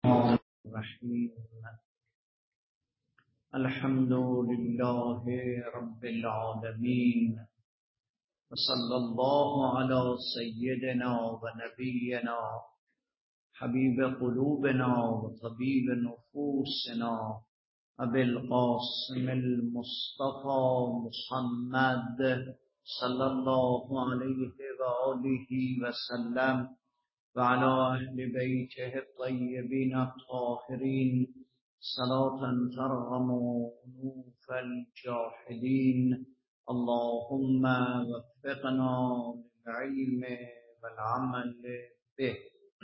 الرحیم. الحمد لله رب العالمین و صلی الله علی سیدنا و نبینا حبیب قلوبنا و طبیب نفوسنا ابی القاسم المصطفى محمد صلی الله علیه و آله و سلم و علی اهل بیته الطیبین الطاهرین صلاة ترحم انوف الجاحدین. اللهم وفقنا للعلم والعمل به.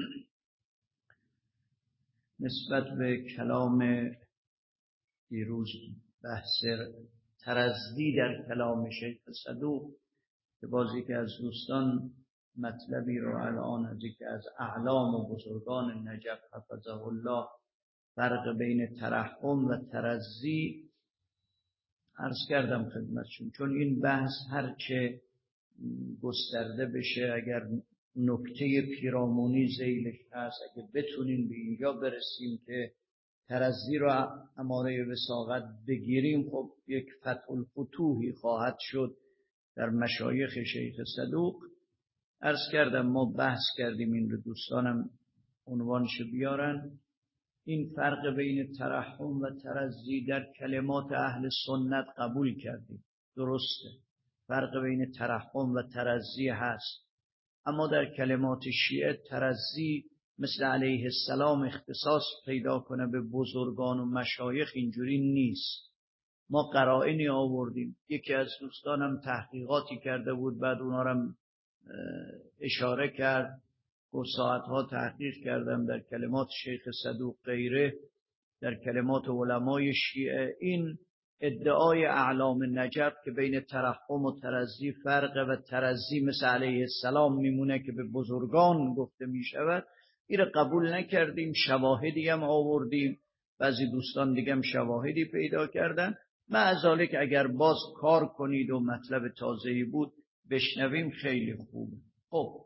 نسبت به کلام دیروز، بحث ترزی در کلام شیخ صدوق که بازی که از دوستان مطلبی رو الان از یکی از اعلام و بزرگان نجف حفظه الله فرق بین ترحم و ترزی عرض کردم خدمتشون، چون این بحث هرچه گسترده بشه، اگر نکته پیرامونی ذیلش هست، اگه بتونیم به اینجا برسیم که ترزی رو اماره وساقت بگیریم، خب یک فتح الفتوحی خواهد شد در مشایخ شیخ صدوق. عرض کردم ما بحث کردیم، این رو دوستانم عنوانش بیارن. این فرق بین ترحم و ترزی در کلمات اهل سنت قبول کردیم، درسته، فرق بین ترحم و ترزی هست، اما در کلمات شیعه ترزی مثل علیه السلام اختصاص پیدا کنه به بزرگان و مشایخ اینجوری نیست. ما قرائنی آوردیم، یکی از دوستانم تحقیقاتی کرده بود، بعد اونا رو اشاره کرد، و ساعتها تحقیق کردم در کلمات شیخ صدوق غیره، در کلمات علمای شیعه. این ادعای اعلام نجف که بین ترحم و ترزی فرقه و ترزی مثل علیه السلام میمونه که به بزرگان گفته میشود، این قبول نکردیم. شواهدی هم آوردیم، بعضی دوستان دیگه هم شواهدی پیدا کردن. معذالک اگر باز کار کنید و مطلب تازه‌ای بود بشنویم خیلی خوبه. خب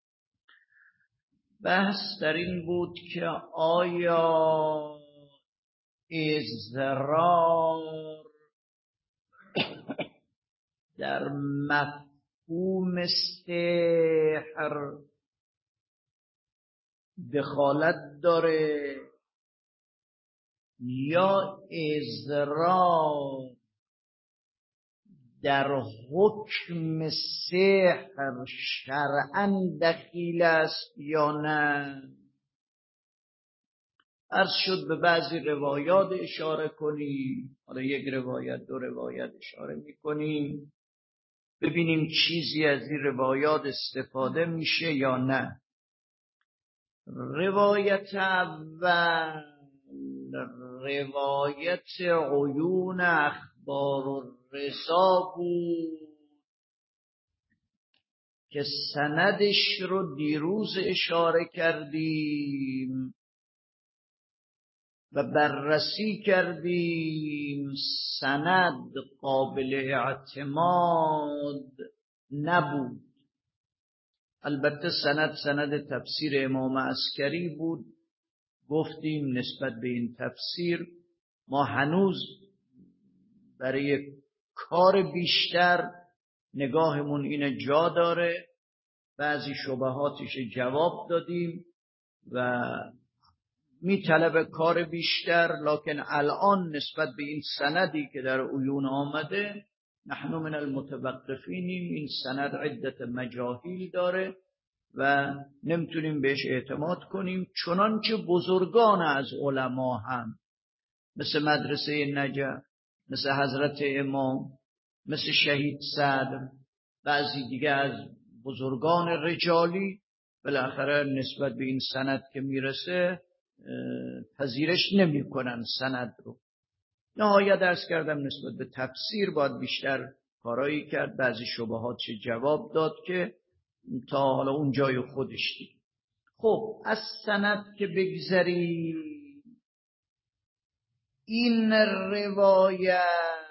بحث در این بود که آیا اضرار در مفهوم سحر دخالت داره یا اضرار در حکم سحر شرعاً دخیل است یا نه. عرض شد به بعضی روایات اشاره کنیم، حالا یک روایت دو روایت اشاره میکنیم، ببینیم چیزی از این روایات استفاده میشه یا نه. روایت اول روایت عیون اخبار الرضا بود که سندش رو دیروز اشاره کردیم و بررسی کردیم. سند قابل اعتماد نبود. البته سند تفسیر امام عسکری بود. گفتیم نسبت به این تفسیر ما هنوز برای کار بیشتر نگاهمون اینه جا داره. بعضی شبهاتش جواب دادیم و میطلبه کار بیشتر، لکن الان نسبت به این سندی که در عیون آمده نحن من المتوقفینیم. این سند عدت مجاهیل داره و نمیتونیم بهش اعتماد کنیم، چنانچه بزرگان از علما هم مثل مدرسه نجف، مثل حضرت امام، مثل شهید صدر، بعضی دیگه از بزرگان رجالی بالاخره نسبت به این سند که میرسه پذیرش نمی کنن سند رو. نهایت درس کردم نسبت به تفسیر باید بیشتر کارایی کرد، بعضی شبهات جواب داد که تا حالا اون جای خودش دید. خب از سند که بگذری، این روایت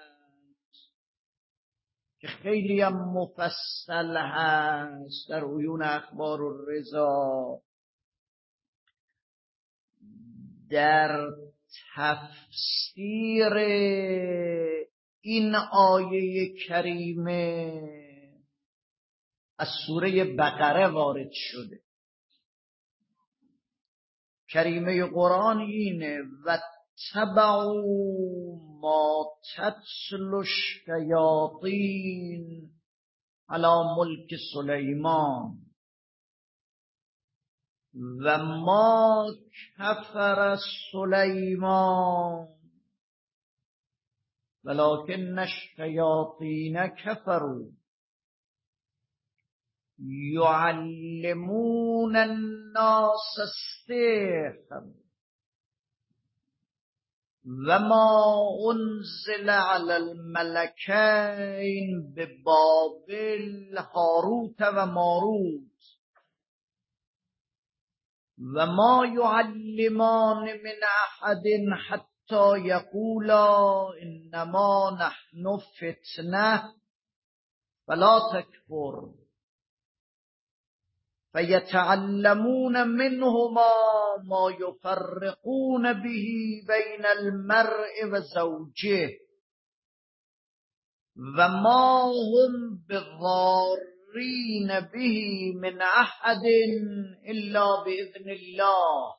که خیلی هم مفصل هست در عیون اخبار الرضا در تفسیر این آیه کریمه از سوره بقره وارد شده. کریمه قرآن اینه و تبعوا ما تتلو الشیاطین علی ملک سلیمان و ما کفر سلیمان ولکن الشیاطین کفروا یعلمون الناس السحر و ما انزل علی الملکین ببابل هاروت و ماروت و ما یعلمان من احد حتی یقولا انما نحن فتنه فلا تکفر فیتعلمون منهما ما یفرقون به بین المرء و زوجه و ما هم بضارین به من احد الا باذن الله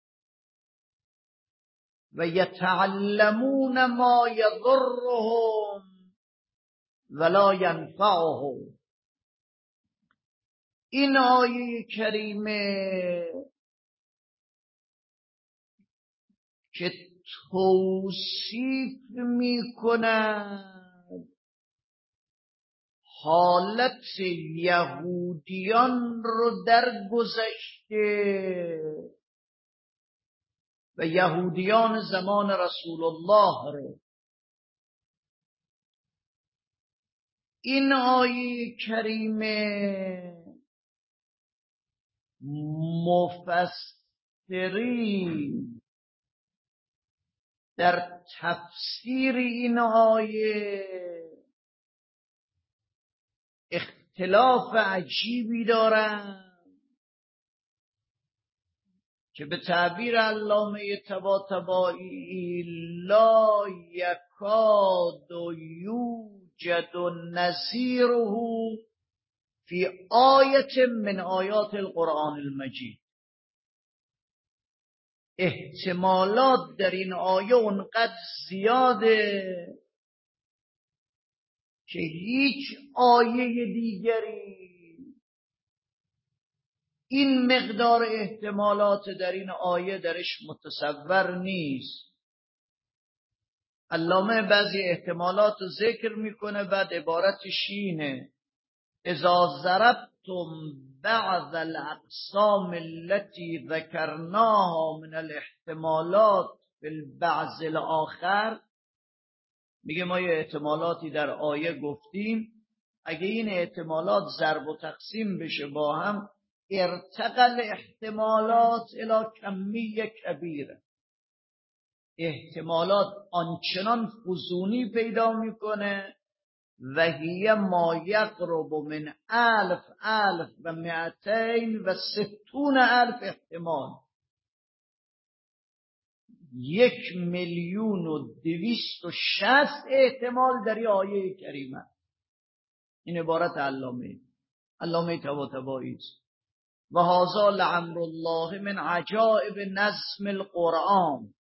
و یتعلمون ما یضرهم ولا ینفعهم. این آیه کریمه که توصیف می کند حالت یهودیان رو در گذشته و یهودیان زمان رسول الله رو. این آیه کریمه مفسرین در تفسیر این آیه اختلاف عجیبی دارند که به تعبیر علامه طباطبایی لا یکاد یوجد نظیره فی آیه من آیات القرآن المجید. احتمالات در این آیه اونقدر زیاده که هیچ آیه دیگری این مقدار احتمالات در این آیه درش متصور نیست. علامه بعضی احتمالات ذکر میکنه، بعد عبارتش اینه: اذا ضربتم بعض الاقسام التي ذكرناها من الاحتمالات في البعض الاخر، میگه ما یه احتمالاتی در آیه گفتیم، اگه این احتمالات ضرب و تقسیم بشه با هم ارتقل احتمالات الى کمیه کبیره. احتمالات آنچنان فزونی پیدا میکنه و هی ما یقرب من 1260 احتمال. 1,260,000 احتمال در این آیه کریمه. این عبارت علامه طباطبایی است. و هذا لامر الله من عجائب نظم القرآن.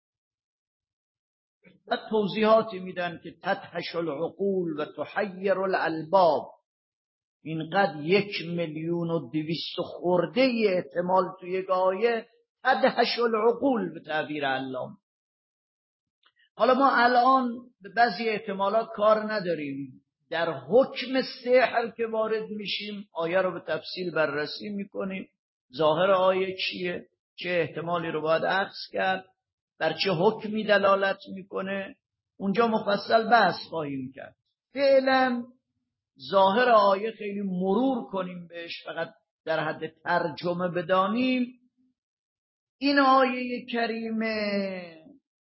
و توضیحاتی میدن که تدهش العقول و تحیر الالباب. اینقدر 1,200,000 خورده احتمال توی یک آیه تدهش العقول به تعبیر علامه. حالا ما الان به بعضی احتمالات کار نداریم. در حکم سحر که وارد میشیم آیه رو به تفصیل بررسی میکنیم. ظاهر آیه چیه؟ چه احتمالی رو باید اخذ کرد؟ در چه حکمی دلالت میکنه؟ اونجا مفصل بحث خواهیم کرد. فعلا ظاهر آیه خیلی مرور کنیم بهش، فقط در حد ترجمه بدانیم. این آیه کریمه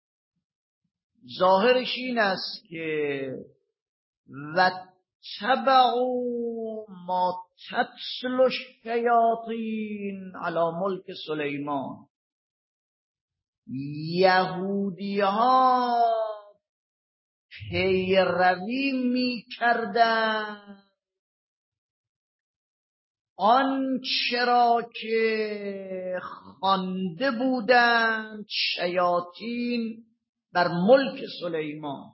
ظاهرش این است که و تبعوا ما تتلو الشیاطین علی ملک سلیمان. یهودی ها پیروی می کردن آنچه را که خوانده بودند شیاطین بر ملک سلیمان،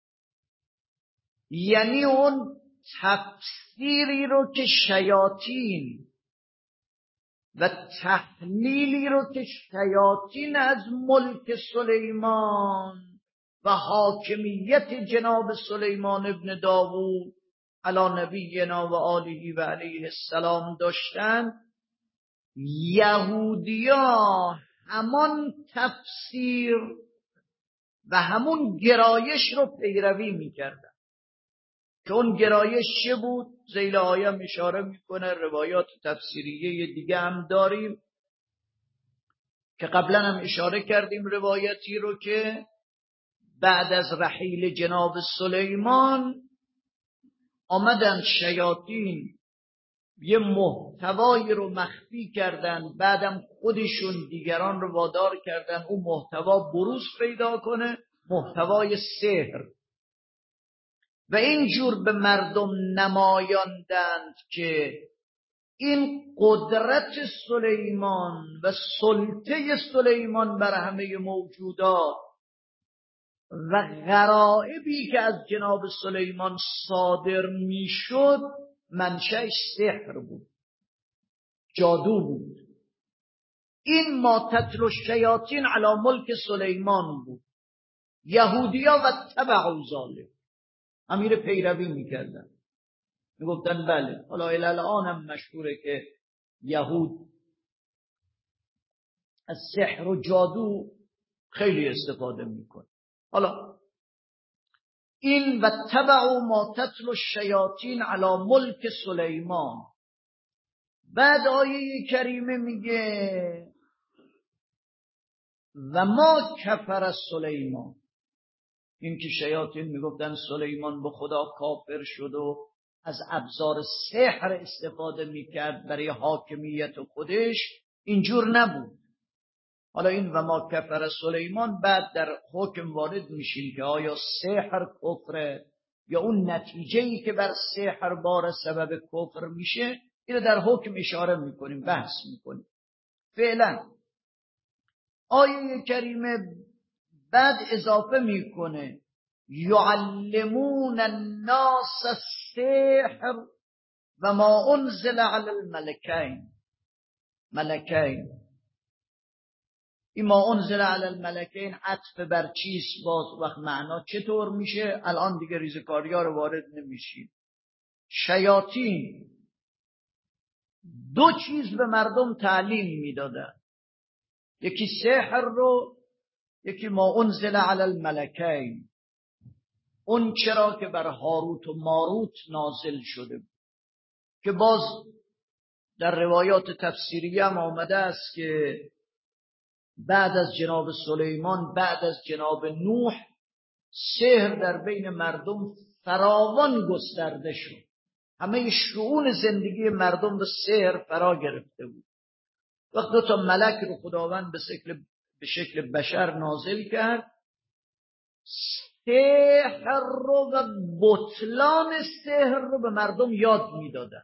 یعنی اون تفسیری رو که شیاطین و تحلیلی رو که شیاطین از ملک سلیمان و حاکمیت جناب سلیمان ابن داوود علی نبینا و آله و علیه السلام داشتن، یهودیا همان تفسیر و همون گرایش رو پیروی میکردن که اون گرایش چه بود؟ ذیل آیه اشاره میکنه، روایات تفسیریه دیگه هم داریم که قبلا هم اشاره کردیم، روایتی رو که بعد از رحیل جناب سلیمان آمدن شیاطین یه محتوایی رو مخفی کردن، بعدم خودشون دیگران رو وادار کردن اون محتوا بروز پیدا کنه، محتوای سحر، و اینجور به مردم نمایاندند که این قدرت سلیمان و سلطه سلیمان بر همه موجودات و غرائبی که از جناب سلیمان صادر میشد منشأش سحر بود، جادو بود. این ما تتلو الشیاطین علی ملک سلیمان بود. یهودیا و تبعوا ذلک، امیر پیروی میکردن، میگفتن بله. حالا الان هم مشهوره که یهود از سحر و جادو خیلی استفاده میکنه. حالا این و تبعوا ما تتلو الشیاطین علی ملک سلیمان. بعد آیه کریمه میگه و ما کفر سلیمان، این که شیاطین میگفتن سلیمان به خدا کافر شد و از ابزار سحر استفاده میکرد برای حاکمیت خودش، اینجور نبود. حالا این و ما کفر سلیمان بعد در حکم وارد میشیم که آیا سحر کفره یا اون نتیجه‌ای که بر سحر بار سبب کفر میشه، اینو در حکم اشاره میکنیم، بحث میکنیم. فعلا آیه کریمه بعد اضافه میکنه یعلمون الناس السحر و ما انزل علی الملکین. ملکین، این ما انزل علی الملکین عطف بر چیست؟ باز وقت معنا چطور میشه؟ الان دیگه ریزکاریا رو وارد نمیشیم. شیاطین دو چیز به مردم تعلیم میدادن، یکی سحر رو، یکی ما انزل علی الملکین، اون چرا که بر هاروت و ماروت نازل شده بود، که باز در روایات تفسیری هم آمده است که بعد از جناب سلیمان، بعد از جناب نوح، سحر در بین مردم فراوان گسترده شد. همه شؤون زندگی مردم به سحر فرا گرفته بود. وقت دو تا ملک رو خداوند به شکل بشر نازل کرد، سحر رو و بطلان سحر رو به مردم یاد میدادن.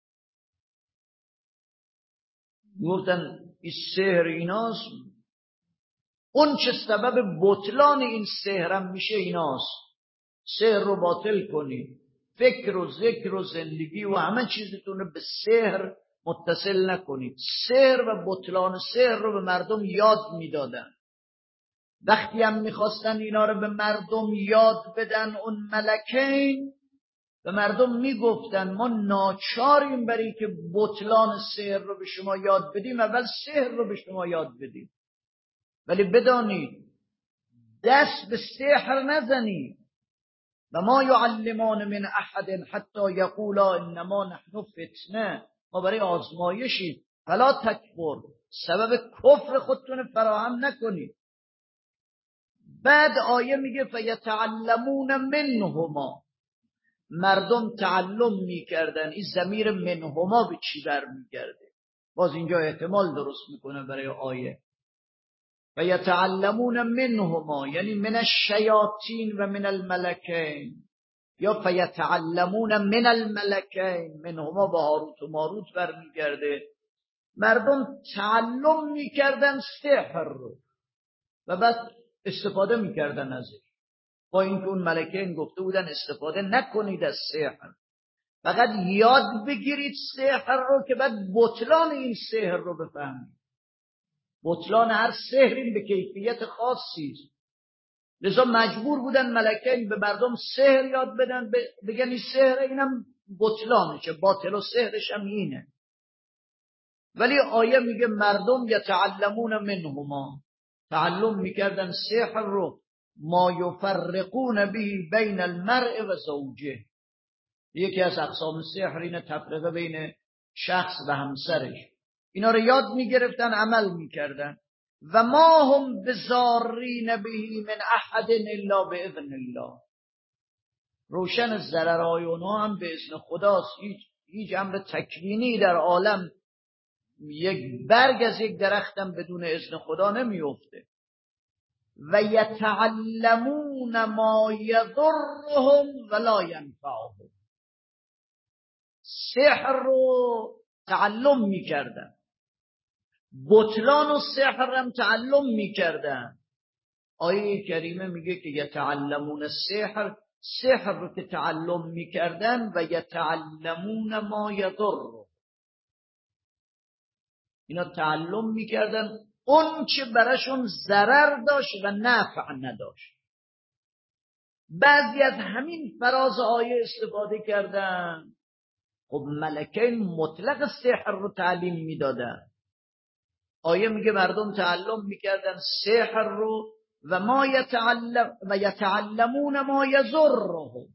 گفتن این سحر ایناست، اون چه سبب بطلان این سحرم میشه ایناست، سحر رو باطل کنید، فکر و ذکر و زندگی و همه چیزتون رو به سحر متصل نکنید. سحر و بطلان سحر رو به مردم یاد میدادن. وقتی هم میخواستن اینا رو به مردم یاد بدن، اون ملکین به مردم میگفتن ما ناچاریم برای که بطلان سحر رو به شما یاد بدیم، اول سحر رو به شما یاد بدیم، ولی بدانید دست به سحر نزنید. و ما یعلمان من احد حتی یقولا انما نحن فتنه، ما برای آزمایشیم، فلا تکفر، سبب کفر خودتون فراهم نکنید. بعد آیه میگه فیتعلمون منهما، مردم تعلم میکردن. این ضمیر منهما به چی برمیگرده؟ باز اینجا احتمال درست میکنه برای آیه. و یتعلمون منهما، یعنی من الشیاطین و من الملکین، یا فیتعلمون من الملکین، منهما با هاروت و ماروت برمیگرده. مردم تعلم میکردن سحر رو و بعد استفاده میکردن ازش، با اینکه اون ملکین گفته بودن استفاده نکنید از سحر، فقط یاد بگیرید سحر رو که بعد بطلان این سحر رو بفهمید. بطلان هر سحری به کیفیت خاصی است، لذا مجبور بودن ملکین به مردم سحر یاد بدن، بگن این سحر اینم بطلانشه، باطل و سحرش هم اینه. ولی آیه میگه مردم یتعلمون منهما، تعلم میکردن سحر رو، ما یفرقون به بین المرء و زوجه. یکی از اقسام سحر اینه تفرقه بین شخص و همسرش. اینا رو یاد میگرفتن، عمل میکردن. و ما هم بضارین به من احد الا باذن الله. روشن ضررهای اونها هم به اذن خداست. هیچ امر تکوینی در عالم، یک برگ از یک درختم بدون اذن خدا نمیفته. و یتعلمون ما یضرهم ولا ینفعهم. سحر رو تعلم میکردن، بطلان و سحر هم تعلم میکردن. آیه کریمه میگه که یتعلمون السحر، سحر رو که تعلم میکردن، و یتعلمون ما یضرهم، اینا تعلم میکردن اون چه براشون ضرر داشت و نفع نداشت. بعضی از همین فراز آیه استفاده کردن. خب ملکین مطلق سحر رو تعلیم میدادن. آیه میگه مردم تعلم میکردن سحر رو، و ما یتعلمون ما یضرهم،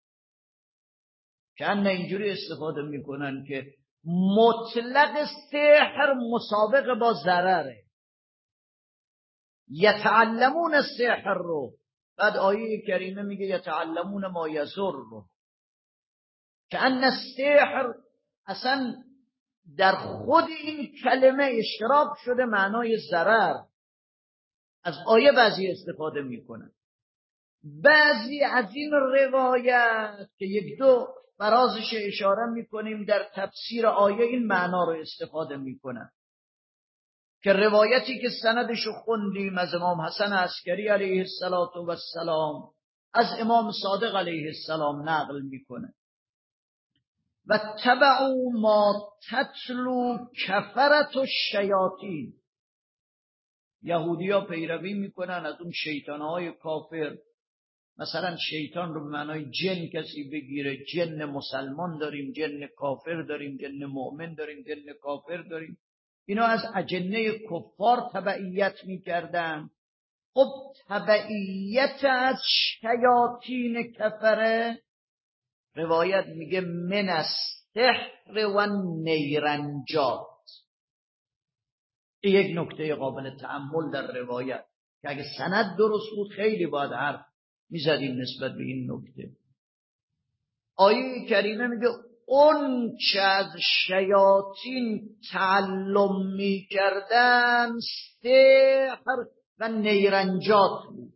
که اینجوری استفاده میکنن که مطلق سحر مسابقه با ضرره. یتعلمون السحر رو، بعد آیه کریمه میگه یتعلمون ما یضرهم، که السحر اصلا در خود این کلمه اشتراک شده معنای ضرر. از آیه بعضی استفاده میکنن. بعضی از این روایت که یک دو فرازش اشاره میکنیم در تفسیر آیه، این معنا رو استفاده میکنن، که روایتی که سندشو خوندیم از امام حسن عسکری علیه السلام از امام صادق علیه السلام نقل میکنه. و تبعوا ما تتلو کفرت الشیاطین. یهودی‌ها پیروی میکنن از اون شیطانهای کافر. مثلا شیطان رو به معنای جن کسی بگیره، جن مسلمان داریم، جن کافر داریم، جن مؤمن داریم، جن کافر داریم. اینا از اجنه کفار تبعیت میکردن. خب تبعیت از شیاطین کفره، روایت میگه من السحر و نیرنجات. این یک نکته قابل تأمل در روایت، که اگه سند درست بود خیلی باید حرف میزدیم نسبت به این نکته. آیه کریمه میگه اون چه از شیاطین تعلم میکردن سحر و نیرنجات بود.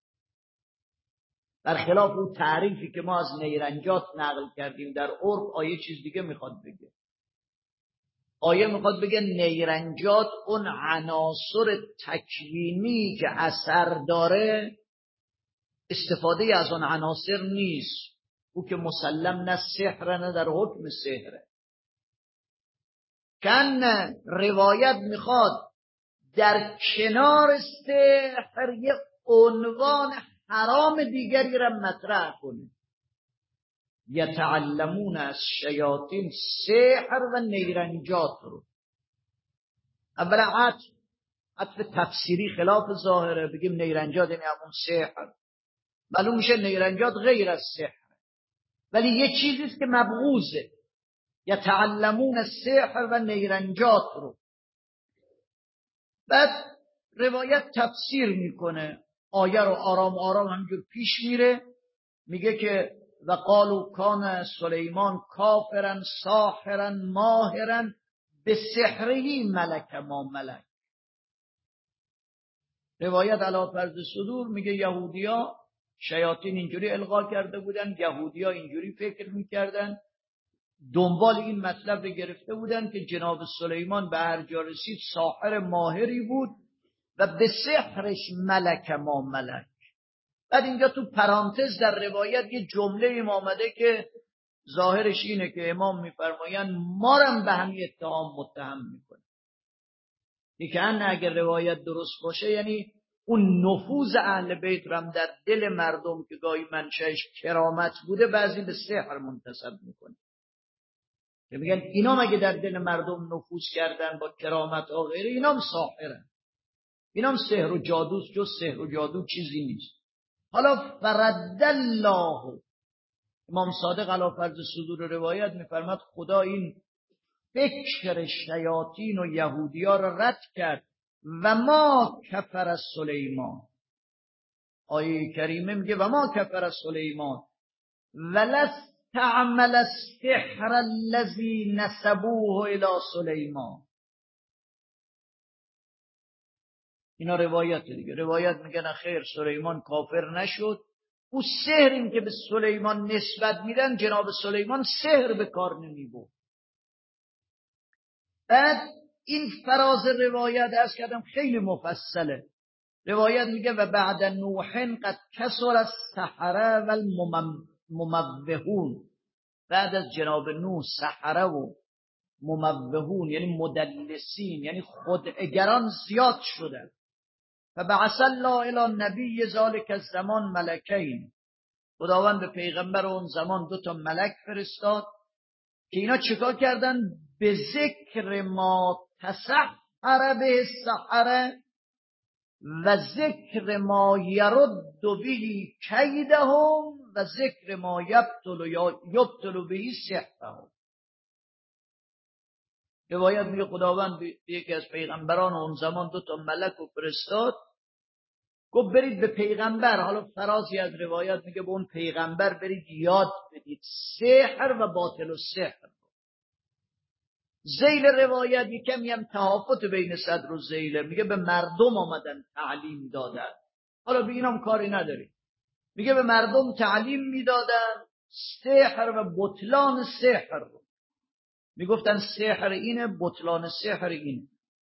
برخلاف اون تعریفی که ما از نیرنجات نقل کردیم در عرف، آیه چیز دیگه میخواد بگه. آیه میخواد بگه نیرنجات اون عناصر تکوینی که اثر داره، استفاده از اون عناصر نیست. او که مسلم نه سحر نه در حکم سحره. کن روایت میخواد در کنار سحر یه عنوان حرام دیگری را مطرح کنه. یتعلمون از شیاطین سحر و نیرنجات رو. اولا عطف تفسیری خلاف ظاهره، بگیم نیرنجات یعنی همون سحر، معلوم میشه نیرنجات غیر از سحر، ولی یه چیزیست که مبغوزه. یتعلمون السحر و نیرنجات رو. بعد روایت تفسیر میکنه آیه رو، آرام آرام همجور پیش میره. میگه که و قالوا کان سلیمان کافرا ساحرا ماهرا به سحره ملک ما ملک. روایت علی فرض صدور میگه یهودیا شیاطین اینجوری القا کرده بودن، یهودیا اینجوری فکر میکردن، دنبال این مطلب رو گرفته بودن که جناب سلیمان به هر جا رسید ساحر ماهری بود و به سحرش ملک ما ملک. بعد اینجا تو پرانتز در روایت یه جمله آمده که ظاهرش اینه که امام میفرمایند ما رو به همین اتهام متهم میکنه. میگن اگر روایت درست باشه یعنی اون نفوذ اهل بیت رم در دل مردم که گاهی منشأش کرامت بوده بعضی به سحر منتسب میکنه. که میگن اینا مگه در دل مردم نفوذ کردن با کرامت و غیره، اینام ساحرن، اینام سحر و جادوست، جز سحر و جادو چیزی نیست. حالا فرد الله، امام صادق علی فرض صدور روایت میفرماد خدا این فکر شیاطین و یهودیا را رد کرد و ما کفر سلیمان. آیه کریمه میگه و ما کفر سلیمان ولستعمل السحر الذی نسبوه الی سلیمان. اینا روایت دیگه. روایت میگه نه خیر، سلیمان کافر نشد، او سحریم که به سلیمان نسبت میدن جناب سلیمان سحر به کار نمیبرد. بعد این فراز روایت از کردم خیلی مفصله. روایت میگه و بعد نوح قد کسر السحره و المموهون. بعد از جناب نوح سحره و مموهون یعنی مدلسین یعنی خدعگران زیاد شدن. فبعث الله الی نبی ذلک الزمان ملکین. خداوند به پیغمبر اون زمان 2 ملک فرستاد که اینا چیکار کردن؟ به ذکر ما تسحر به السحره و ذکر ما یرد به کیدهم و ذکر ما یبطل به سحرهم. روایت میگه خداوند به یکی از پیغمبران اون زمان 2 ملک رو فرستاد، گفت برید به پیغمبر، حالا فرازی از روایت میگه به اون پیغمبر برید یاد بدید سحر و باطل و سحر. ذیل روایت یکمی هم تهافت بین صدر و ذیل، میگه به مردم آمدن تعلیم دادن. حالا به اینم کاری نداری، میگه به مردم تعلیم میدادن سحر و بطلان سحر رو. میگفتن سحر اینه، بطلان سحر اینه.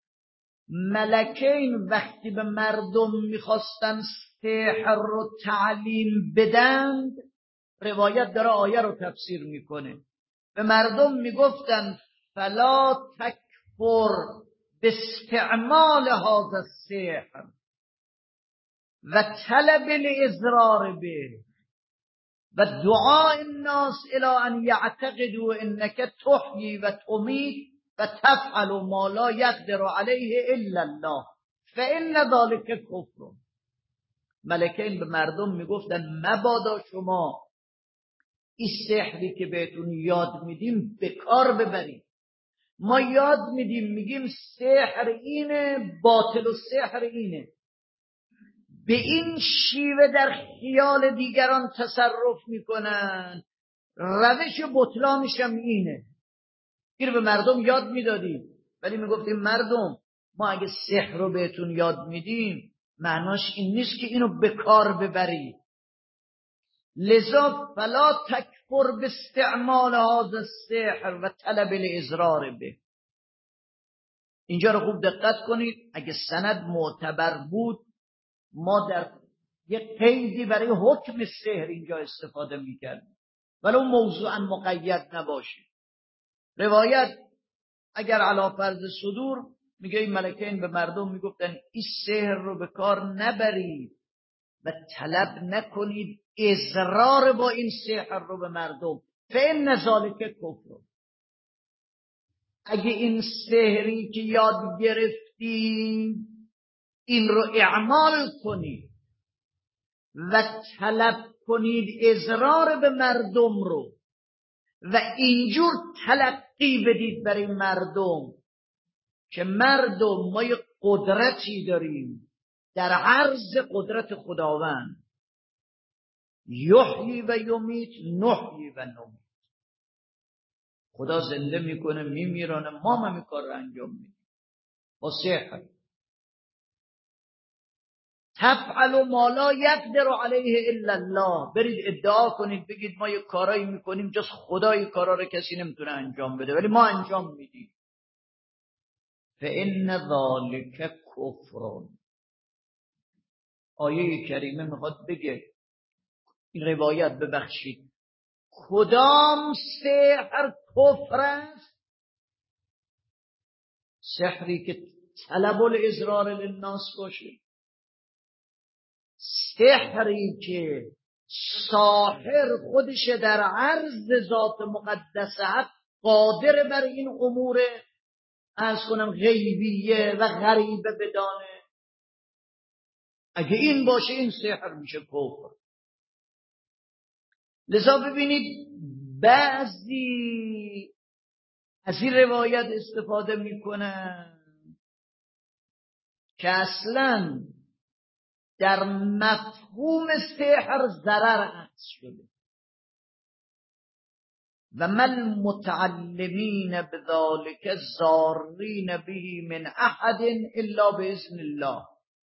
ملکین وقتی به مردم میخواستن سحر رو تعلیم بدند، روایت داره آیه رو تفسیر میکنه، به مردم میگفتن فلا تکفر باستعمال هذا السحر و طلب الاضرار به و دعاء الناس الى ان یعتقدوا انك تحیی و تمیت و تفعل ما لا یقدر علیه الا الله فان ذلک کفر. ملکین به مردم میگفتن مبادا شما این سحری که بهتون یاد میدیم به کار ببرید. ما یاد میدیم میگیم سحر اینه، باطل و سحر اینه، به این شیوه در خیال دیگران تصرف میکنن، روش بطلانش هم اینه. این به مردم یاد میدادیم، ولی میگفتیم مردم ما اگه سحر رو بهتون یاد میدیم معناش این نیست که اینو به کار ببرید. لذا فلا تکفر باستعمال هذا السحر و طلب الاضرار به. اینجا رو خوب دقت کنید، اگه سند معتبر بود ما در یک قیدی برای حکم سحر اینجا استفاده میکردیم، ولو موضوعا مقید نباشه. روایت اگر علی فرض صدور میگه این ملکین به مردم میگفتن این سحر رو به کار نبرید و طلب نکنید اضرار با این سحر رو به مردم، فإن ذلک کفر. اگه این سحری که یاد گرفتید این رو اعمال کنید و طلب کنید اضرار به مردم رو و اینجور تلقی بدید برای مردم که مردم ما یک قدرتی داریم در عرض قدرت خداوند، یحیی و یمیت، نحیی و نمیت. خدا زنده میکنه میمیرانه، ما هم این کار رو انجام میدیم با سحر. تفعل ما لا یقدر علیه الا الله. برید ادعا کنید بگید ما یه کارایی میکنیم جز خدا این کارا رو کسی نمیتونه انجام بده ولی ما انجام میدیم. فإن ذلک کفر. آیه کریمه میخواد بگه این روایت ببخشید کدام سحر کفر است؟ سحری که طلب الاضرار للناس باشه، سحری که ساحر خودش در عرض ذات مقدسه قادر بر این امور از کنم غیبیه و غریبه بدانه. اگه این باشه این سحر میشه کفر. لذا ببینید بعضی از این روایت استفاده میکنن که اصلا در مفهوم سحر ضرر عکس شده. و من متعلمین بذالک ضارین به من احد الا باذن الله.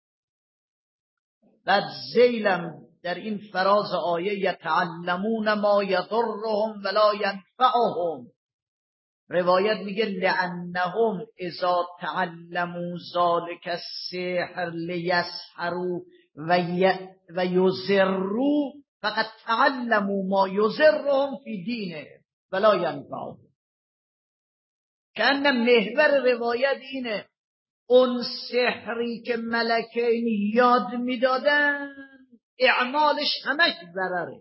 بعد ذیلم در این فراز آیه یتعلمون ما یضرهم ولا ینفعهم، روایت میگه لعنهم اذا تعلموا ذلک السحر لیسحروا و یضروا فقط تعلموا ما یضرهم فی دینه ولا ینفعهم. کأن محور روایت اینه اون سحری که ملکین یاد میدادن اعمالش همش ضرره.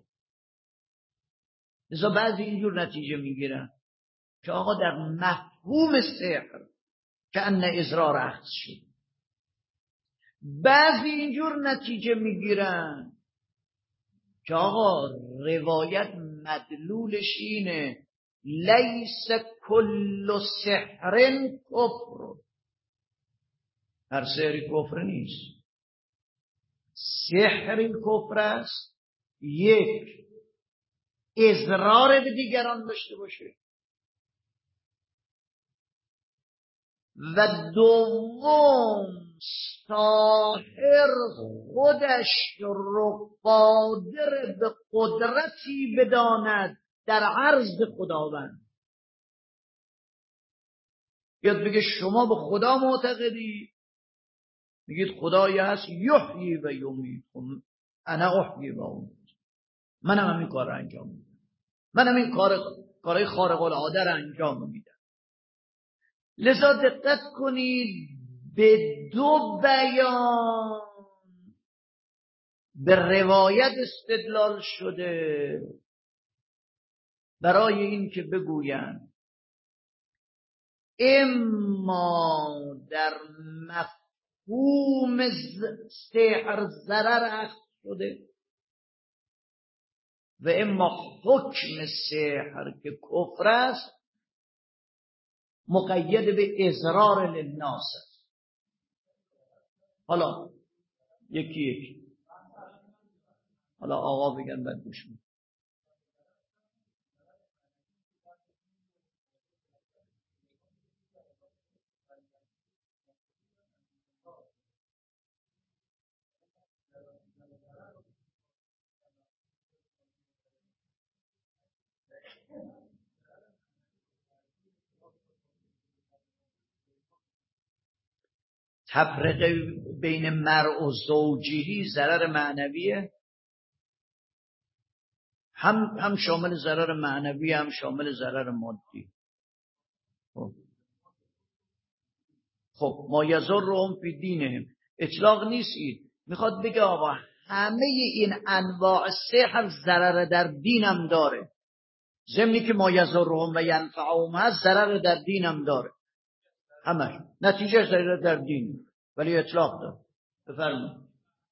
لذا بعضی اینجور نتیجه میگیرن که آقا در مفهوم سحر که ان اضرار اخذ شد. بعضی اینجور نتیجه میگیرن که آقا روایت مدلولش اینه لیس کل سحر کفر. هر سحری کفر نیست. سحری کفر است یک اضرار به دیگران داشته باشه و دوم ساحر خودش رو قادر به قدرتی بداند در عرض خداوند. یاد بگه شما به خدا معتقدی، میگید خدایی هست یحیی و یمیت، انا احیی و امیت، منم همین کار رو انجام میدم، منم این کارهای خارق العاده رو انجام میدم. لذا دقت کنید به دو بیان به روایت استدلال شده برای این که بگویند اما در مفهوم سحر ضرر اخذ شده و اما حکم سحر که کفر است مقید به اضرار للناس است. حالا یکی حالا آقا بگن بعد گوش میدم. تفرقه بین مرء و زوجهی ضرر معنویه، هم شامل ضرر معنوی هم شامل ضرر مادی. خب ما یضرهم فی دینهم اطلاق نیست، میخواد بگه آقا همه این انواع سحر ضرر در دینم داره، ضمنی که ما یضرهم و ینفعهم هست ضرر در دینم داره، همش نتیجه ضرر در دین ولی اطلاق داره. بفرمایید.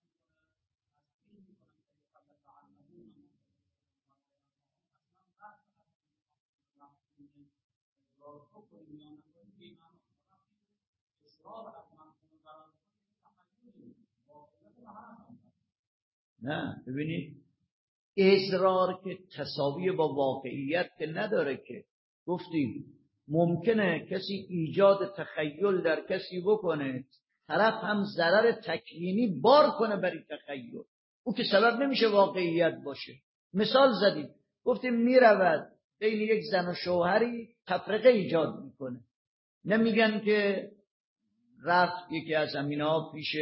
نه ببینید اضرار که تساوی با واقعیت که نداره که گفتیم ممکنه کسی ایجاد تخیل در کسی بکنه طرف هم ضرر تکوینی بار کنه برای تخیل، او که سبب نمیشه واقعیت باشه. مثال زدیم، گفتیم میرود بین یک زن و شوهری تفرقه ایجاد میکنه، نمیگن که رفت یکی از امینه‌ها پیش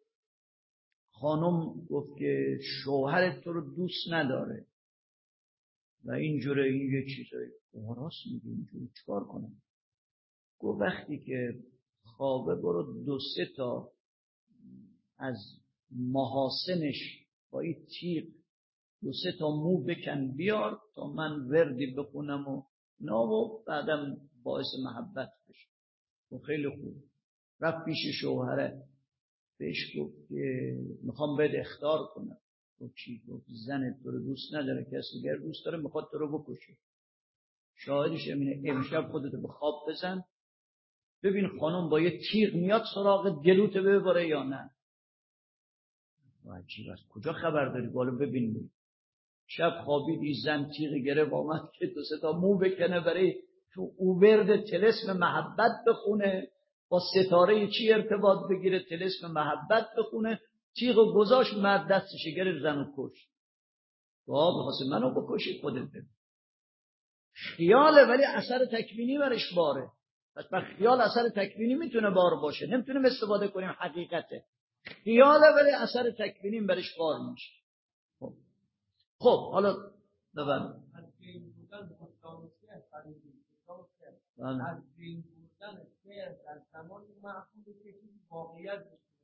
خانم گفت که شوهرت تو رو دوست نداره و اینجوره، این یه چیزایی راست میگه، اینجوری چیکار کنم؟ گفت وقتی که خوابه برو 2-3 تا از محاسنش با این تیغ 2-3 تا مو بکن بیار تا من وردی بخونم و بعدم باعث محبت بشه. و خیلی خوب رفت پیش شوهره، بهش گفت که میخوام بهت اخطار کنم. گفت چی؟ گفت زنت تو رو دوست نداره، کسی دیگر دوست داره، میخواد تو رو بکشه. شاهدش اینه، امشب خودتو به خواب بزن ببین خانم با یه تیغ میاد سراغ گلوت ببره یا نه. عجیب است، کجا خبر داری؟ بالا ببین. شب خوابید زن تیغ گرفت آمد که 2-3 تا مو بکنه برای تو اوبرد طلسم محبت بخونه، با ستاره چی ارتباط بگیره، طلسم محبت بخونه، تیغ گذاشت، مرد دستش گرفت زنو کشت. بخواست منو بکشی خودت ببین. خیاله ولی اثر تکوینی برش باره. پس بر خیال اثر تکوینی میتونه بار باشه، نمیتونیم استفاده کنیم حقیقته. خیاله ولی اثر تکوینی برش بار میشه. خب حالا ببین از بین بردن شعر در زمان محفوظ که واقعیت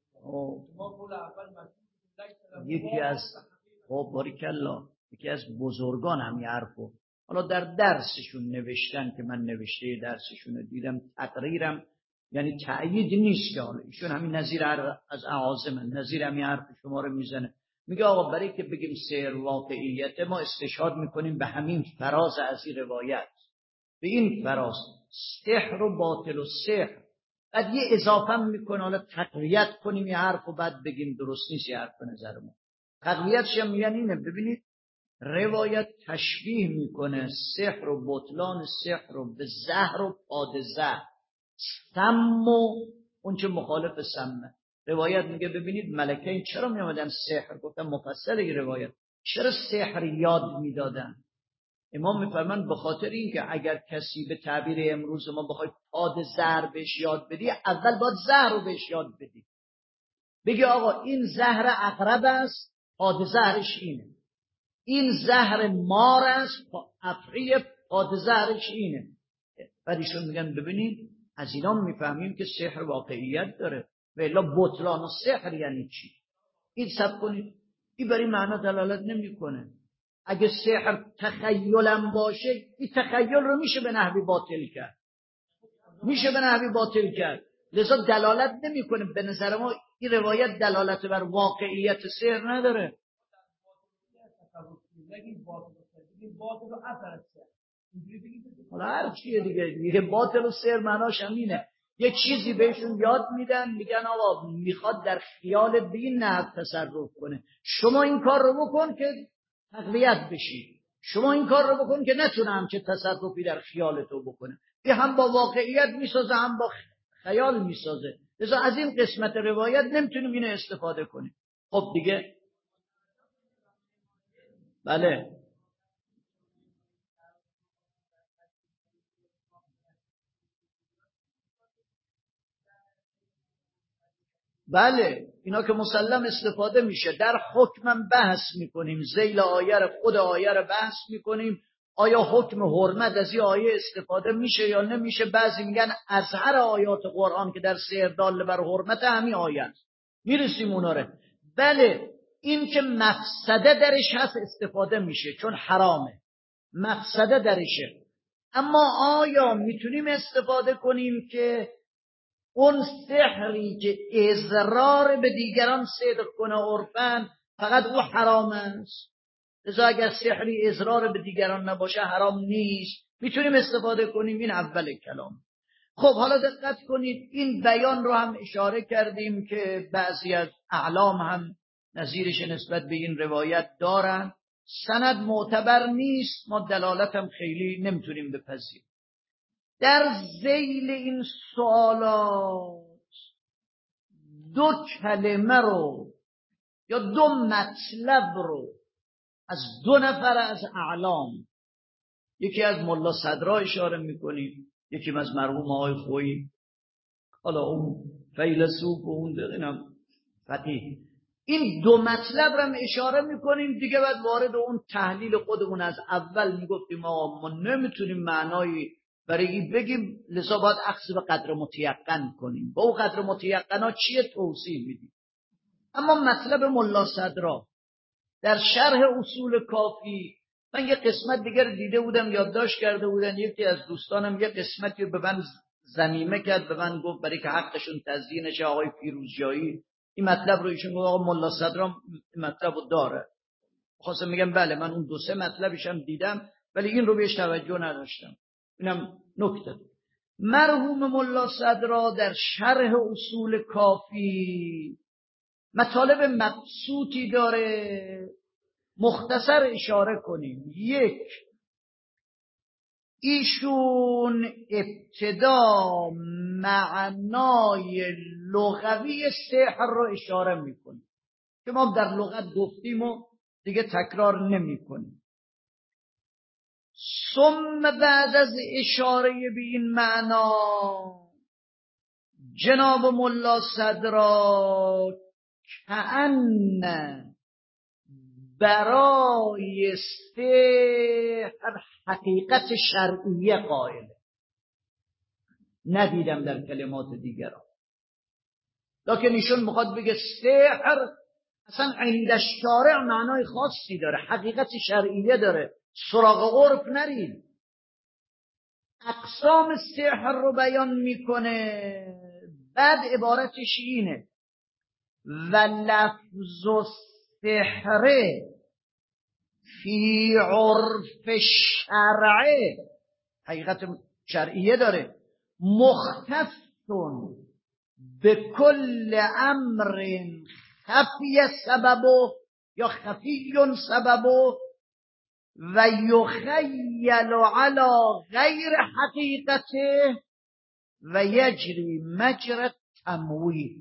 یکی از بزرگان هم یه حرفو حالا در درسشون نوشتن که من نوشته درسشون رو دیدم، تقریرم یعنی تأیید نیست که حالا ایشون همین نظیر از اعاظم نظیر همین حرف شما رو میزنه، میگه آقا برای که بگیم سحر واقعیت ما استشهاد میکنیم به همین فراز از این روایت، به این فراز سحر و باطل و سحر، بعد یه اضافه میکنه حالا تقویت کنیم یه حرف و بعد بگیم درست نیست یه حرف به نظر ما. تقویتش هم میگن اینه، ببینید روایت تشبیه میکنه سحر و بطلان سحر رو به زهر و پادزهر، سم و اون چه مخالف سمه. روایت میگه ببینید ملکین چرا میامدن سحر، گفتم مفصل این روایت، چرا سحر یاد میدادن؟ امام میفرمان به خاطر اینکه اگر کسی به تعبیر امروز ما بخوای پادزهر بهش یاد بدی، اول باید زهر رو بهش یاد بدی، بگی آقا این زهر عقرب است پادزهرش اینه، این زهر مار است افعی پادزهرش اینه. بعد ایشون میگن ببینید از اینا میفهمیم که سحر واقعیت داره و الا بطلان و سحر یعنی چی؟ این سب کنید این برای معنا دلالت نمیکنه. اگه سحر تخیلم باشه این تخیل رو میشه به نحوی باطل کرد، میشه به نحوی باطل کرد، لذا دلالت نمیکنه. به نظر ما این روایت دلالت بر واقعیت سحر نداره. حالا هر چیه دیگه باطل و سحر معناش همینه، یه چیزی بهشون یاد میدن، میگن آقا میخواد در خیال به این نحو تصرف کنه، شما این کار رو بکن که تقویت بشی، شما این کار رو بکن که نتونه همچه تصرفی در خیال تو بکنه. این هم با واقعیت میسازه هم با خیال میسازه، لذا از این قسمت روایت نمیتونیم اینو استفاده کنیم. خب دیگه بله اینا که مسلم استفاده میشه، در حکمم بحث میکنیم، ذیل آیه خود آیه رو بحث میکنیم، آیا حکم حرمت از این آیه استفاده میشه یا نمیشه. بعضی میگن اظهر آیات قرآن که در سحر دال بر حرمت همین آیه است، میرسیم اونا رو. بله این که مفسده درش هست استفاده میشه چون حرامه، مفسده درشه، اما آیا میتونیم استفاده کنیم که اون سحری که اضرار به دیگران صدق کنه عرفاً فقط او حرام است، لذا اگر سحری اضرار به دیگران نباشه حرام نیست، میتونیم استفاده کنیم. این اول کلام. خب حالا دقت کنید این بیان رو هم اشاره کردیم که بعضی از اعلام هم نظیرش نسبت به این روایت دارن، سند معتبر نیست، ما دلالت هم خیلی نمیتونیم بپذیریم. در ذیل این سوالات دو کلمه رو یا دو مطلب رو از دو نفر از اعلام، یکی از ملا صدرا اشاره میکنیم، یکی از مرحوم آقای خویی، حالا اون فیلسوف و اون اینم فقیه، این دو مطلب رو هم اشاره میکنیم دیگه. بعد وارد اون تحلیل خودمون از اول میگفتیم ما نمیتونیم معنایی برای این بگیم، لذا باید اخذ به قدر متیقن کنیم. با اون قدر متیقنا چیه توضیح میدیم. اما مطلب ملا صدرا در شرح اصول کافی، من یه قسمت دیگر دیده بودم، یادداشت کرده بودن، یکی از دوستانم یه قسمتی به من ضمیمه کرد، به من گفت برای که حقشون تزیین شه، آقای فیروزجایی این مطلب رو ایشون گفت آقا ملا صدرا مطلب رو داره. خواستم میگم بله من اون دو سه مطلبش هم دیدم ولی این رو بهش توجه نداشتم. اینم نکته. مرحوم ملا صدرا در شرح اصول کافی مطالب مبسوطی داره، مختصر اشاره کنیم. یک، ایشون ابتدا معنای لغوی سحر رو اشاره میکنه که ما در لغت گفتیم و دیگه تکرار نمیکنیم. ثم بعد از اشاره به این معنا جناب ملا صدرا کأن برای سحر حقیقت شرعیه قائله. ندیدم در کلمات دیگران، لکن ایشون میخواد بگه سحر اصلا عند الشارع معنای خاصی داره، حقیقت شرعیه داره، سراغ عرف نرید. اقسام سحر رو بیان میکنه، بعد عبارتش اینه و لفظ السحر فی عرف شرعه، حقیقت شرعیه داره، مختص به کل امر خفی سببه یا خفی سببه و یخیل علی غیر حقیقته و یجری مجرى تمویل.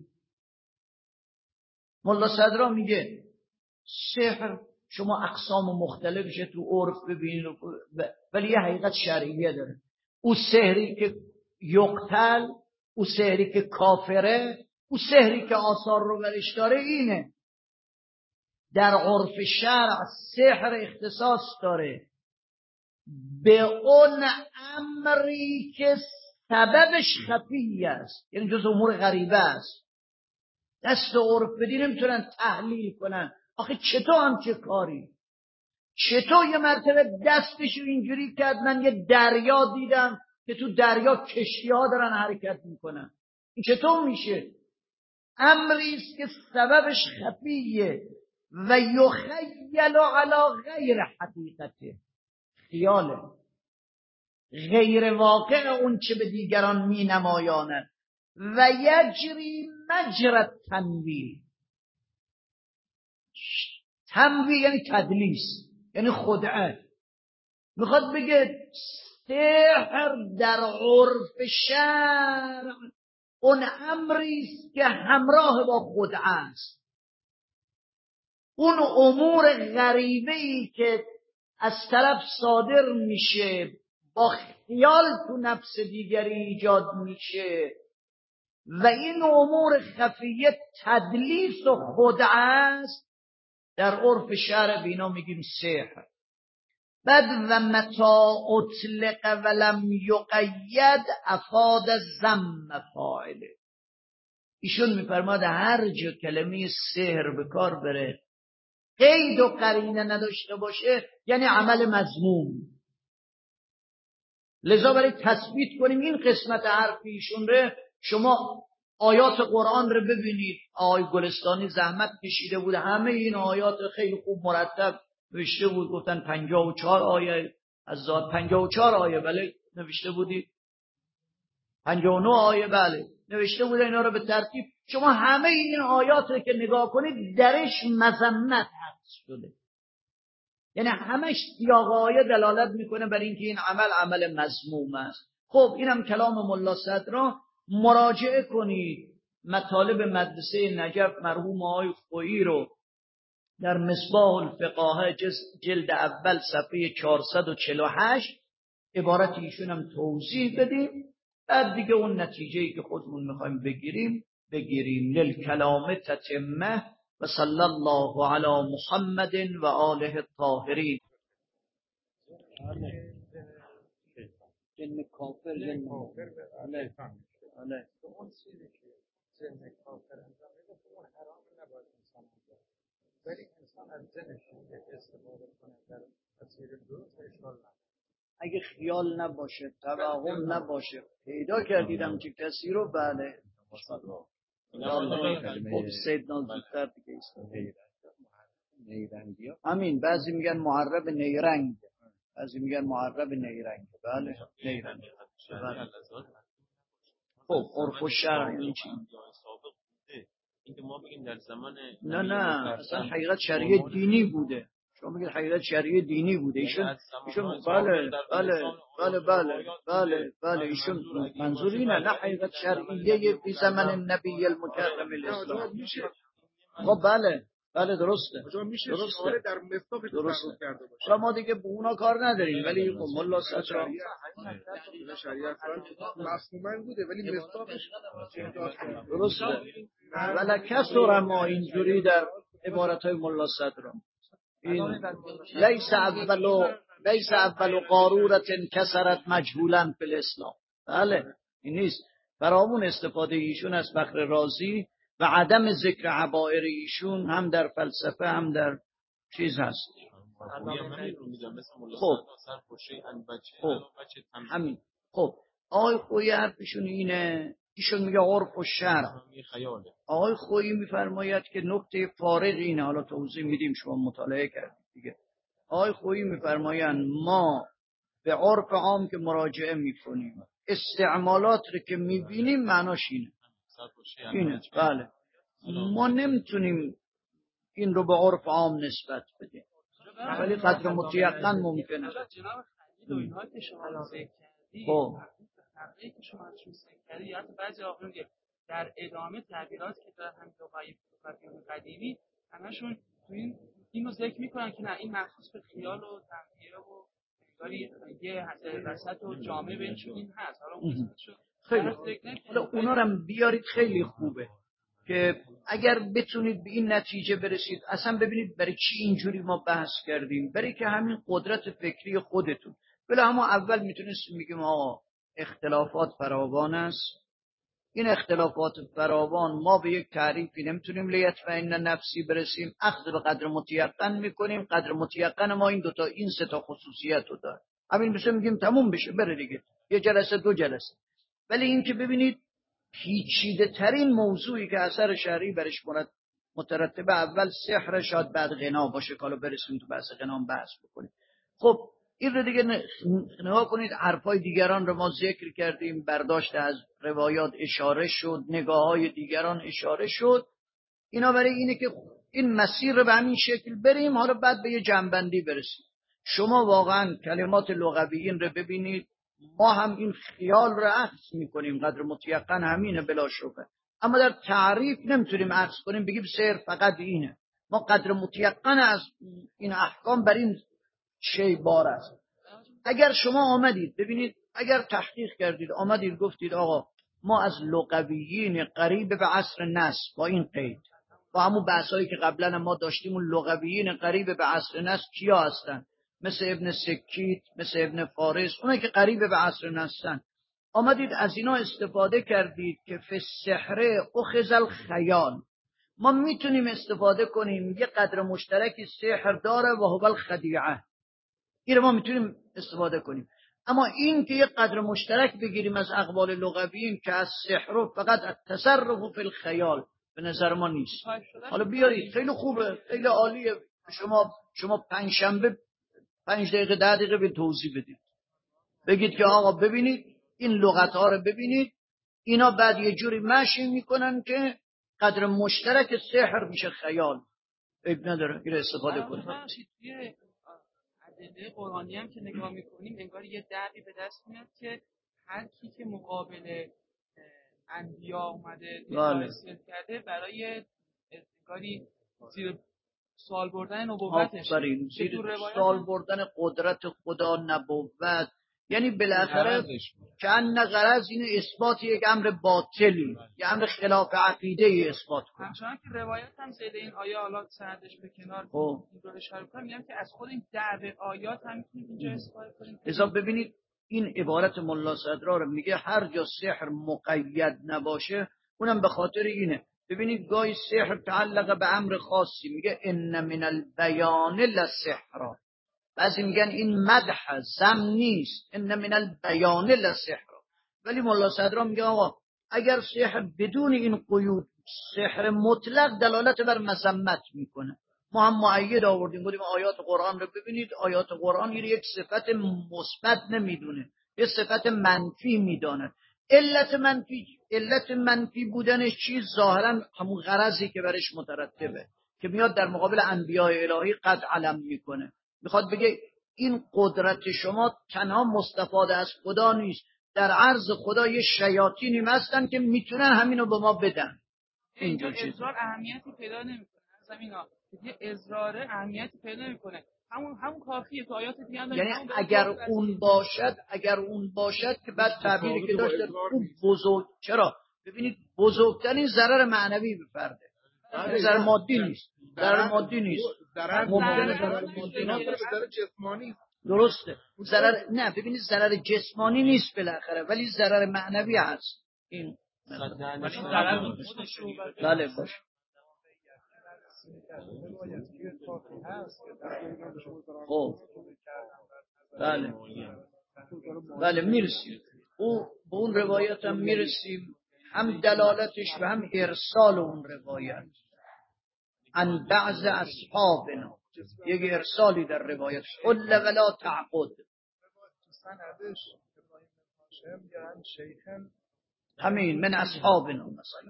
ملا صدرا میگه سحر شما اقسام مختلفش تو عرف ببینید ولی یه حقیقت شرعیه داره. او سحری که یقتل، او سحری که کافره، او سحری که آثار رو برش داره اینه. در عرف شرع سحر اختصاص داره به اون امری که سببش خفی است، یعنی جز امور غریبه است. دست عرف بدی نمیتونن تحلیل کنن آخه چطور هم چه کاری، چطور یه مرتبه دستشو اینجوری کرد من یه دریا دیدم که تو دریا کشتی ها دارن حرکت میکنن، این چطور میشه؟ امریست که سببش خفیه و یخیل علی غیر حقیقته، خیاله، غیر واقع اون چه به دیگران می نمایاند. و یجری مجرى تنویل، تنویل یعنی تدلیس، یعنی خدعه. میخواد بگه سحر در عرف شرع اون امریست که همراه با خدعه است، اون امور غریبه‌ای که از طرف صادر میشه با خیال تو نفس دیگری ایجاد میشه و این امور خفیه تدلیس و خدعه است، در عرف شرع بینا میگیم سحر. بعد و متا اطلق ولم یقید افاد ذم فاعله. ایشون میفرماد هر جا کلمه سحر به کار بره قید و قرینه نداشته باشه یعنی عمل مذموم. لذا برای تثبیت کنیم این قسمت حرف ایشون رو، شما آیات قرآن رو ببینید. آقای گلستانی زحمت کشیده بود همه این آیات خیلی خوب مرتب نوشته بود، گفتن 54 آیه از ذات، 54 آیه بله نوشته بودید، 59 آیه بله نوشته بود، اینا رو به ترتیب شما همه این آیات رو که نگاه کنید درش مذمت حدث شده، یعنی همش سیاق آیه دلالت میکنه بر اینکه این عمل مذموم است. خب اینم کلام ملا صدرا، مراجعه کنید مطالب مدرسه نجف مرحوم آقای خویی رو در مصباح الفقاهه جلد اول صفحه 448 عبارت ایشون هم توضیح بدیم، بعد دیگه اون نتیجه‌ای که خودمون میخوایم بگیریم. للکلام تتمه و صلی الله علی محمد و آله الطاهرین. جن کافر جن کافر بله اون چیزی که جن کافر انجام میده اون حرام نباید انسان انجام بده، ولی انسان از جنش استفاده کنه در تفسیر درست اشکال نداره. اگه خیال نباشه، توهم نباشه، پیدا کردیدم که کسی رو بله خب سیدنا زودتر دیگه همین. بعضی میگن معرب نیرنگ، بعضی میگن معرب نیرنگ. بله نیرنگ. خب عرف و شرع یعنی چی؟ اینکه ما بگیم در زمان نه اصلا حقیقت شرعی دینی بوده. شما میگید حقیقت شرعی دینی بوده. ایشون بله ایشون منظور اینه نه حقیقت شرعیه فی زمان النبی المکرم الاسلام. خب بله درسته. درسته در مصداق درسته کرده باشه. ما دیگه به اونا کار نداریم، ولی خب ملا سچا شریعت مفهوما بوده ولی مصداقش درسته. ولی کسر ما اینجوری در عبارت‌های ملا صدر این لیس اول قارورت کسرت مجهولا فی الاسلام. بله این نیست. فرامون استفاده ایشون از فخر رازی و عدم ذکر عبائر ایشون هم در فلسفه هم در چیز هست. همین. خب آقای خویی حرفشون اینه، ایشون میگه عرف و شرع. آقای خویی میفرماید که نکته فارغ اینه، حالا توضیح میدیم شما مطالعه کردید دیگه. آقای خویی میفرمایند ما به عرف عام که مراجعه میکنیم استعمالات رو که میبینیم معناش اینه. بله ما نمیتونیم این رو به عرف عام نسبت بدیم، ولی قدر متیقن ممکنه. خب که شما کردید یا بعضی آقایون که در ادامه تعبیرات که در همین لغوی قدیمی همشون تو اینو ذکر میکنن که نه این مخصوص به خیال و تنبیه و انگاری یه وسط و جامعه بینشون این هست. حالا اونا رو هم بیارید، خیلی خوبه که اگر بتونید به این نتیجه برسید. اصلا ببینید برای چی اینجوری ما بحث کردیم؟ برای که همین قدرت فکری خودتون. ولی اما اول میتونستیم بگیم آقا اختلافات فراوان است، این اختلافات فراوان ما به یک تعریفی نمیتونیم لیطمئن نفسی برسیم، اخذ به قدر متیقن میکنیم. قدر متیقن ما این سه تا خصوصیت رو داره. همین بشه میگیم تموم بشه بره دیگه، یه جلسه دو جلسه. ولی این که ببینید پیچیده ترین موضوعی که اثر شرعی برش مترتبه اول سحر، شاید بعد غنا باشه، کالا برسیم تو بحث غنا بحث بکنیم. خب این رو دیگه نگاه کنید، حرفای دیگران رو ما ذکر کردیم، برداشت از روایات اشاره شد، نگاه های دیگران اشاره شد. اینا برای اینه که این مسیر رو به همین شکل بریم، حالا بعد به یه جنبندی برسیم. شما واقعا کلمات لغویین رو ببینید، ما هم این خیال رو عکس میکنیم، قدر متیقن همینه بلا شبهه، اما در تعریف نمیتونیم عکس کنیم بگیم سیر فقط اینه. ما قدر متیقن از این احکام بر این شی بار است. اگر شما آمدید ببینید، اگر تحقیق کردید آمدید گفتید آقا ما از لغویین قریب به عصر نص، با این قید، با همون بحثایی که قبلا ما داشتیم، اون لغویین قریب به عصر نص کیا هستن؟ مثل ابن سکیت، مثل ابن فارس، اونایی که قریب به عصر نصن. آمدید از اینا استفاده کردید که فی السحر اخذ الخیال. ما میتونیم استفاده کنیم یه قدر مشترکی سحر داره و هو الخدیعه، این رو ما میتونیم استفاده کنیم. اما این که یه قدر مشترک بگیریم از اقوال لغویین که از سحر فقط التصرف فی الخیال، به نظر ما نیست. حالا بیارید، خیلی خوبه، خیلی عالیه. شما پنجشنبه 5 دقیقه 10 دقیقه به توضیح بدید، بگید که آقا ببینید این لغت ها رو ببینید، اینا بعد یه جوری مشی میکنن که قدر مشترک سحر میشه خیال. عیب نداره این استفاده کنید. ادله قرآنی هم که نگاه میکنیم انگار یه دردی به دست میاد که هر کی که مقابل انبیا اومده بله. سر کرده برای کاری زیر سوال بردن نبوتش. آفرین، زیر سوال بردن قدرت خدا، نبوت، یعنی بالاخره کأن غرض این اثبات یک امر باطلی، یک امر خلاف عقیده اثبات کنه. همچنان که روایت هم زیده این آیه، حالا سندش به کنار این رو اشاره کنم، میگم که از خود این دعوه آیات هم میتونیم اینجا استفاده کنیم. لذا ببینید این عبارت ملا صدرا رو میگه هر جا سحر مقید نباشه، اونم به خاطر اینه. ببینید گاهی سحر تعلق به امر خاصی، میگه ان من البیان لسحرا، بعضی میگن این مدح ذم نیست، ان من البیان لسحرا، ولی ملا صدرا میگه آقا اگر سحر بدون این قیود سحر مطلق دلالت بر مذمت میکنه. ما هم مؤید آوردیم، بودیم آیات قرآن رو ببینید، آیات قرآن یک صفت مثبت نمیدونه، یک صفت منفی میدونه. علت منفی بودنش چیز ظاهرا همون غرضی که برش مترتبه، که میاد در مقابل انبیاء الهی قد علم میکنه، میخواد بگه این قدرت شما تنها مستفاده از خدا نیست، در عرض خدا یه شیاطینی هستن که میتونن همینو به ما بدن. اینجا اصرار اهمیتی پیدا نمیکنه. زمینا یه اصرار اهمیتی پیدا نمیکنه. همون کافیه که آیات دیگه هم یعنی اگر اون باشد که بعد تعبیری که داشت خوب بزرگ، چرا ببینید بزرگترین ضرر معنوی به فرده، ضرر مادی نیست، ضرر مادی نیست، ضرر جسمانی درسته، ضرر نه، ببینید ضرر جسمانی نیست بالاخره، ولی ضرر معنوی هست. این بله باشه. خب بله میرسیم به اون روایت هم میرسیم، هم دلالتش و هم ارسال اون روایت عن بعض اصحابنا، یک ارسالی در روایت قل ولا تعقد، همین من اصحابنا مثلا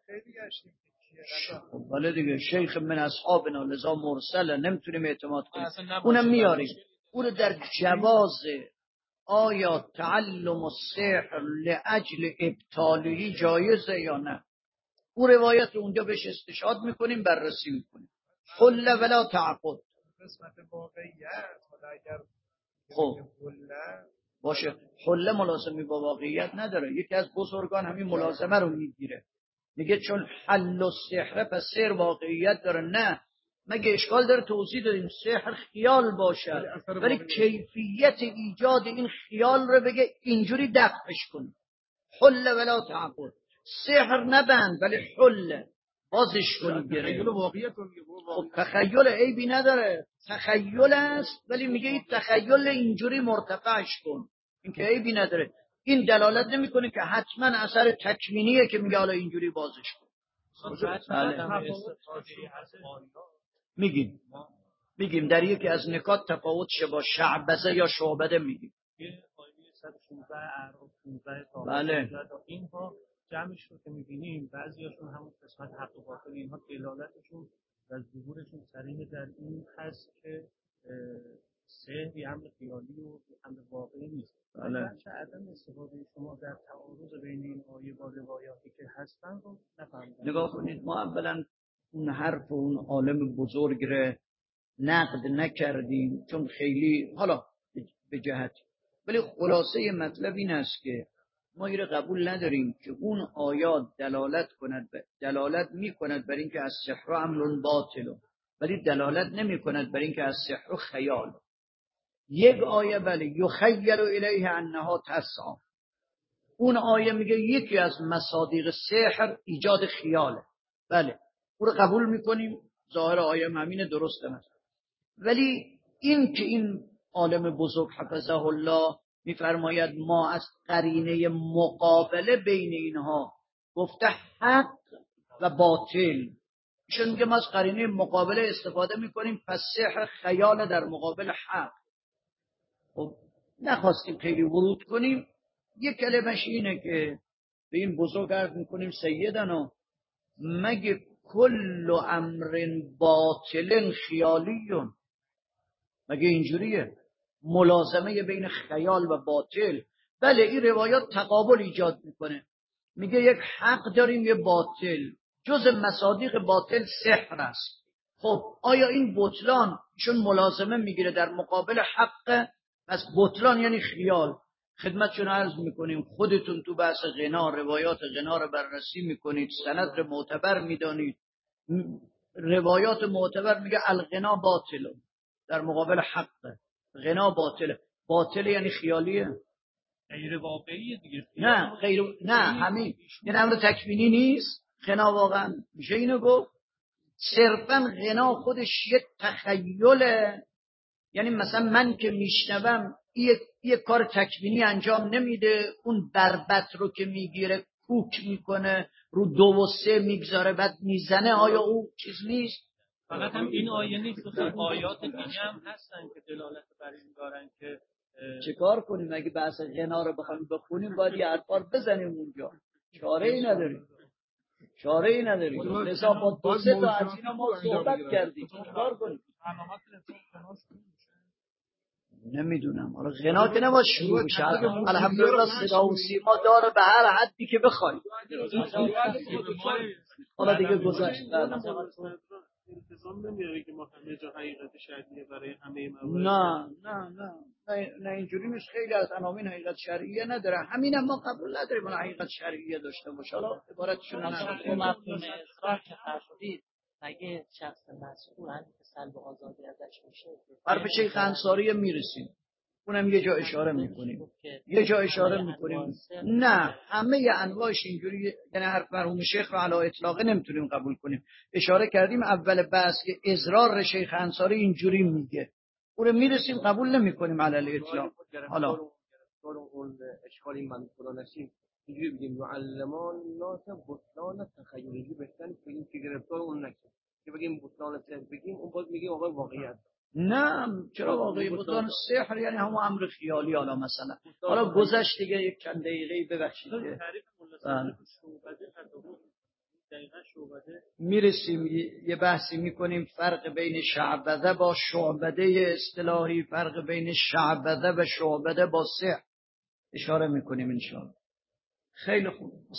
بله دیگه، شیخ من اصحابنا لذا مرسله، نمیتونیم اعتماد کنیم، اونم میاریم. اون در جواز آیا تعلم السحر لاجل ابطالی جایزه یا نه، اون روایت رو اونجا بهش استشهاد میکنیم، بررسی میکنیم. قل ولا تعقد خب باشه، حله ملازمه با واقعیت نداره. یکی از بزرگان همین ملازمه رو میگیره، میگه چون حل و سحر پس سحر واقعیت داره. نه، مگه اشکال داره توضیح دادیم سحر خیال باشه، ولی کیفیت ایجاد این خیال رو بگه اینجوری دفعش کن. حل ولا تعقد، سحر نبند ولی حل بازش کنی گره. خب تخیل عیبی نداره، تخیل است، ولی میگه این تخیل اینجوری مرتفعش کن، این که عیبی نداره. این دلالت نمیکنه که حتما اثر تکوینیه که میگه حالا اینجوری بازش کن. میگیم در یکی از نکات تفاوت شه با شعبزه یا شعبده میگیم. بله اینها جمعش رو که میبینیم بعضیاشون همون قسمت حق و باطل، اینها دلالتشون و ظهورشون صریح در این هست که سحر یه امر خیالی و امر واقعی نیست. بله. چه عدم استفاده شما در تعارض بین این آیه با روایاتی که هستن رو نفهمیدم. نگاه کنید، ما اولا اون حرف اون عالم بزرگ رو نقد نکردیم چون خیلی حالا به جهت، ولی خلاصه مطلب این است که ما این قبول نداریم که اون آیات دلالت می کند بر اینکه از سحر امر باطل، ولی دلالت نمی کند بر اینکه از سحر خیال. یک آیه بله یخیل الیه انها تسعی، اون آیه میگه یکی از مصادیق سحر ایجاد خیاله، بله اون رو قبول میکنیم، ظاهر آیه همینه، درسته مثلا. ولی این که این عالم بزرگ حفظه الله میفرماید ما از قرینه مقابله بین اینها گفته حق و باطل، ایشون میگه ما از قرینه مقابله استفاده میکنیم، پس سحر خیال در مقابل حق. خب نخواستیم خیلی ورود کنیم، یک کلمش اینه که به این بزرگ عرض میکنیم سیدنا مگه کل امر باطل خیالیون، مگه اینجوریه؟ ملازمه بین خیال و باطل. بله این روایات تقابل ایجاد میکنه، میگه یک حق داریم یه باطل، جز مصادیق باطل سحر است. خب آیا این بطلان چون ملازمه میگیره در مقابل حق؟ پس بطلان یعنی خیال. خدمتشون عرض میکنیم خودتون تو بحث غنا روایات غنا رو بررسی میکنید، سند رو معتبر میدانید. روایات معتبر میگه الغنا باطل در مقابل حق، غنا باطله. باطل یعنی خیالیه، غیر واقعیه دیگه. نه غیر، نه همین یعنی امر تکوینی نیست. غنا واقعا میشه اینو گفت صرفا غنا خودش یه تخیله. یعنی مثلا من که میشنوم یک کار تکوینی انجام نمیده، اون بربط رو که میگیره کوک میکنه رو 2 و 3 میگذاره بعد میزنه، آیا او چیز نیست؟ فقط هم این آیه نیست، آیات دیگه هم هستن که دلالت بر این دارن که چه کار کنیم؟ اگه بحث غنا رو بخوایم بخونیم باید یه حرفار بزنیم اونجا، چاره ای نداریم. لذا با 2-3 تا از اینا ما صحبت کردیم. چه کار کنیم؟ نمیدونم. حالا غنا که نباید شروع بشه. الحمدلله صدا و سیما داره به هر حدی که بخوای. حالا دیگه گذشت. التزام نمیاره که ما همه جا حقیقت شرعیه برای همه موارد. نه اینجوری نیست. خیلی از عناوین حقیقت شرعیه نداره. همینم ما قبول نداریم اون حقیقت شرعیه داشته باشه. حالا عبارتشون نه مفهوم اصرار که فرمودید مگه شخص مسئول هم که سلب آزادی ازش میشه؟ حرف شیخ انصاری میرسیم، اونم یه جا اشاره میکنیم. نه همه انواعش اینجوری، یعنی حرف مرحوم شیخ رو علی اطلاق نمیتونیم قبول کنیم. اشاره کردیم اول بحث که اضرار شیخ انصاری اینجوری میگه، اون میرسیم قبول نمیکنیم علی اطلاق. حالا اون اشکال این من نشیم اینجوری بگیم معلمان ناس بطلان تخیلی بهتن بگیم که گرفتار اون نکنیم که بگیم بطلان سحر بگیم اون باز میگیم آقای واقعیت. نه چرا واقعی؟ بطلان سحر یعنی همون امر خیالی. حالا مثلا حالا گذشت دیگه یک چند دقیقه ببخشید میرسیم یه بحثی میکنیم فرق بین شعبده با شعبده اصطلاحی، فرق بین شعبده و شعبده با سحر اشاره میکنیم انشاءالله. خیلی خوب.